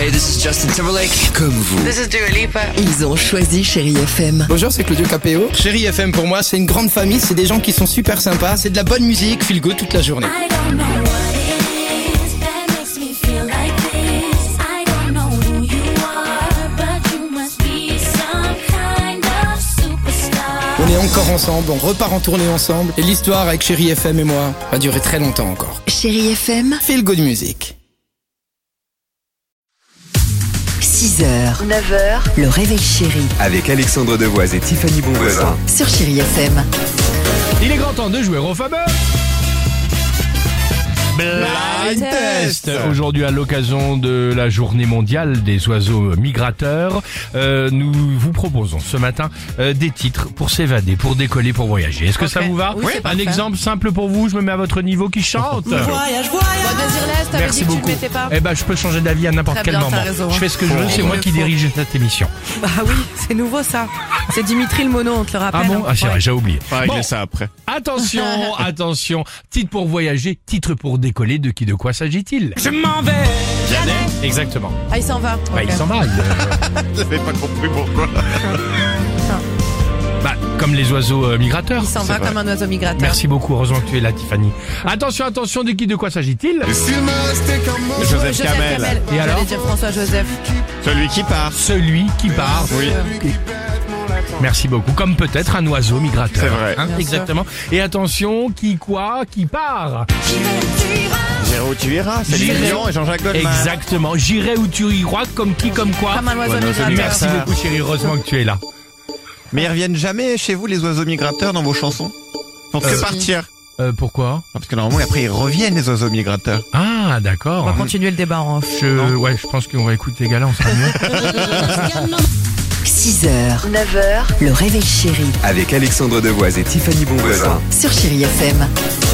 Hey, this is Justin Timberlake. Comme vous. This is Dua Lipa. Ils ont choisi Chérie FM. Bonjour, c'est Claudio Capéo. Chérie FM pour moi, c'est une grande famille, c'est des gens qui sont super sympas, c'est de la bonne musique, feel good toute la journée. On est encore ensemble, on repart en tournée ensemble, et l'histoire avec Chérie FM et moi va durer très longtemps encore. Chérie FM, Feel good music. 6h, 9h, le réveil chéri Avec Alexandre Devoise et Tiffany Bonvoisin. sur Chérie FM. Il est grand temps de jouer au fameux Blind Test. Aujourd'hui, à l'occasion de la journée mondiale des oiseaux migrateurs, nous vous proposons ce matin des titres pour s'évader, pour décoller, pour voyager. Est-ce que ça vous va? Oui, c'est Un parfait. exemple simple pour vous, je me mets à votre niveau qui chante. Bon, Désirless, t'avais Merci dit que tu beaucoup. le mettais pas. Eh ben, je peux changer d'avis à n'importe Très quel bien, moment. t'as raison. Je fais ce que je veux, c'est moi qui dirige cette émission. Bah oui, c'est nouveau ça. C'est Dimitri le mono, on te le rappelle. Ah bon? Ah, c'est vrai, j'ai oublié. On va régler Bon. ça après. Attention, attention. Titre pour voyager, titre pour décoller. De quoi s'agit-il? Je m'en vais. Exactement. Ah, il s'en va. Bah, Ok. il s'en va. J'avais pas compris pourquoi. Bah, comme les oiseaux migrateurs. Il s'en va comme un oiseau migrateur. Merci beaucoup. Heureusement que tu es là, Tiffany. Attention, attention. De quoi s'agit-il? Joseph Kamel. Et alors? J'allais dire François Joseph. Celui qui part. Celui qui part. Oui. Merci beaucoup. Comme peut-être un oiseau migrateur. C'est vrai. Hein, Bien exactement. Et attention, qui part? J'irai où tu iras. C'est J'irai- Lilian et Jean-Jacques Goldman. Exactement. J'irai où tu iras, comme qui, comme quoi. Comme un oiseau Ouais, non, migrateur. celui- Merci beaucoup, chérie. Heureusement que tu es là. Mais ils reviennent jamais chez vous, les oiseaux migrateurs, dans vos chansons? Ils font que partir. Pourquoi? Parce que normalement, après, ils reviennent, les oiseaux migrateurs. Ah, On va d'accord. continuer le débat en off. Je pense qu'on va écouter les gars là, on sera mieux. 6h, 9h, le réveil chéri Avec Alexandre Devoise et Tiffany Bonvoisin. sur Chérie FM.